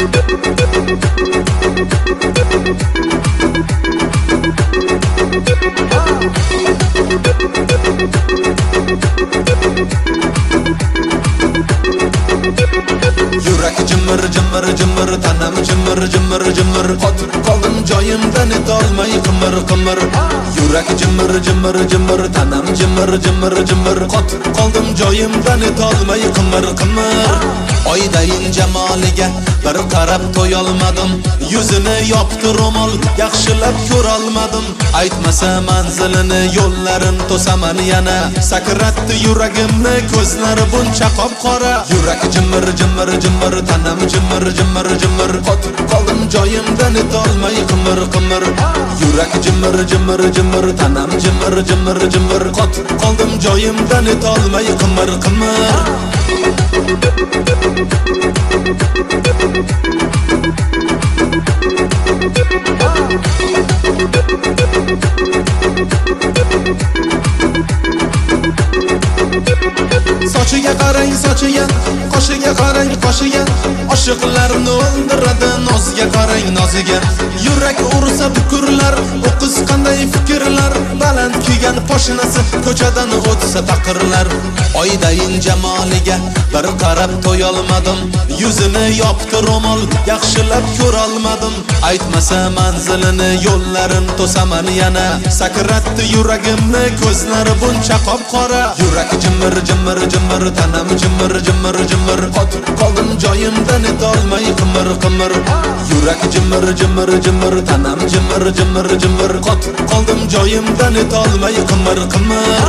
Yurak cimir cimir cimir, tanam cimir cimir cimir, qotib qoldim joyimdan etolmay qimir qimir. Yurak cimir cimir cimir, tanam cimir cimir cimir, qotib qoldim joyimdan etolmay qimir qimir. Oydayin jamoliga bir qarab to'yolmadim, yuzini yopdi ro'mol, yaxshilab ko'rolmadim. Aytmasa manzilini, yo'llarin to'saman yana, sakratdi yuragimni ko'zlari buncha qop-qora. Yurak cimir cimir cimir, tanam cimir cimir cimir, qotib qoldim joyimdan etolmay qimir qimir. Yurak cimir cimir cimir, tanam cimir cimir cimir, qotib qoldim joyimdan etolmay qimir qimir. Sochiga qarang sochiga, qoshiga qarang qoshiga, oshiqlarni o'ldiradi nozga qarang noziga. Yurak ursa bukurlar, o'qiz qanday fikrlar, baland kiygan poshnasi ko'chadan o'tsa taqirlar. Oydayin jamoliga bir qarab to'yolmadim, yuzini yopdi ro'mol, yaxshilab ko'rolmadim. Aytmasa manzilini, yo'llarin to'saman yana, sakratdi yuragimni ko'zlari buncha qop-qora. Yurak cimir cimir cimir, tanam cimir cimir cimir, qotib qoldim joyimdan etolmay qimir qimir. Yurak cimir cimir cimir, tanam cimir cimir cimir, qotib qoldim joyimdan etolmay qimir qimir.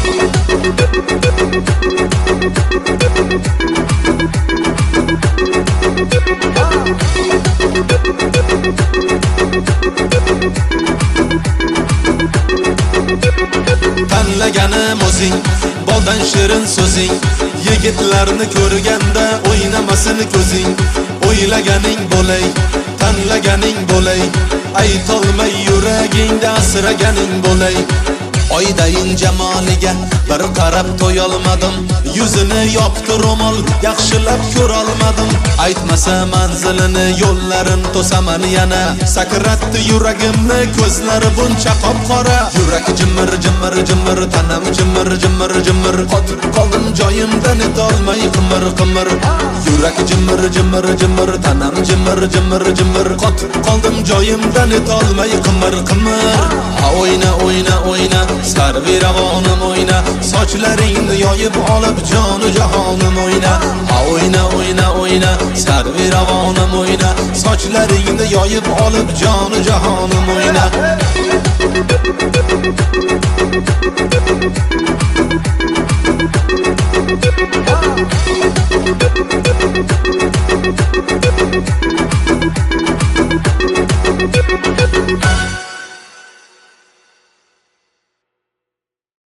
Tanlaganim o'zing, boldan shirin so'zing, yigitlarni ko'rganda o'ynamasin ko'zing. O'ylaganing bo'lay, tanlaganing bo'lay, aytolmay yuragingda asraganing bo'lay. Oydayin jamoliga bir qarab to'yolmadim, yuzini yopdi ro'mol, yaxshilab ko'rolmadim. Aytmasa manzilini, yo'llarin to'saman yana, sakratdi yuragimni ko'zlari buncha qop-qora. Yurak cimir cimir cimir, tanam cimir cimir cimir, qotib qoldim joyimdan etolmay qimir qimir. Yurak cimir cimir cimir, tanam cimir cimir cimir, qotib qoldim joyimdan etolmay qimir qimir. O'yna o'yna o'yna, sarvi ravonim o'yna, sochlaringni yoyib olib jonu jahonim o'yna. O'yna o'yna o'yna, sarvi ravonim o'yna, sochlaringni yoyib olib jonu jahonim o'yna.